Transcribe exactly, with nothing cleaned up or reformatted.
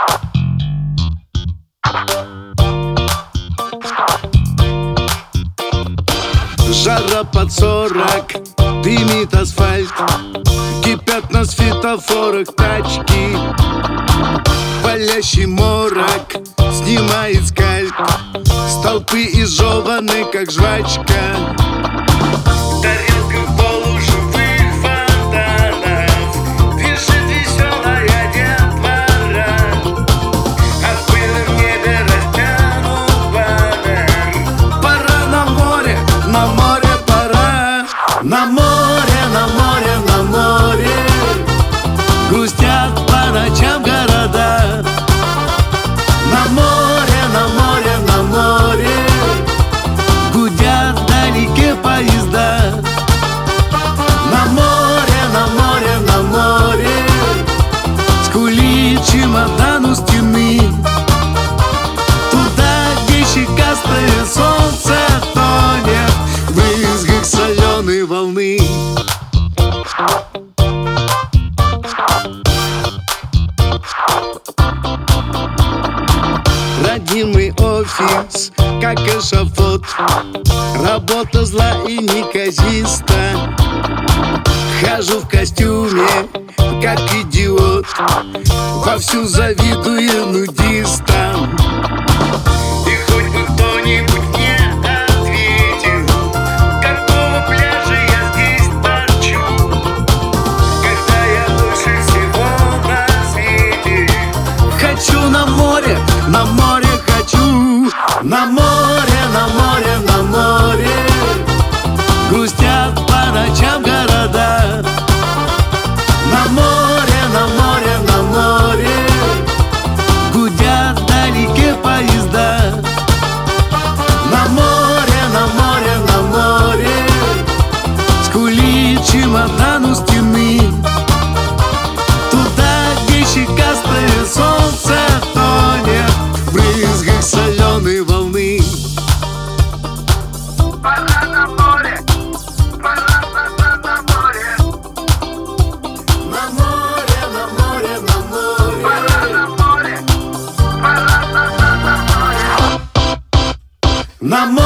Жара под сорок, дымит асфальт, кипят на светофорах тачки. Палящий морок снимает скальп с толпы изжеваны, как жвачка. Тарелка в полуживых фонтанов, дышит веселая детвора, а в пыльном небе растянут баннер. Пора на море, на море пора. На море, на море, на море грустят по ночам города. На море, на море, на море гудят вдалеке поезда. На море, на море, на море скулит чемодан у стены. Туда, где щекастое солнце тонет в брызгах соленой волны. Родимый офис, как эшафот, работа зла и неказиста. Хожу в костюме, как идиот, вовсю завидую нудистам. И хоть бы кто-нибудь мне ответил, какого пляжа я здесь торчу, когда я лучше всего на свете. Хочу на море, на море хочу. На море, на море, на море грустят по ночам города. На море, на море, на море гудят вдалеке поезда. На море, на море, на море скулит чемодан у стены. Туда, где щекастое солнце тонет в брызгах соленой волны. Пора на море, пора на, на море. На море, на море, на море. Пора на море, пора на, на, на море. На море.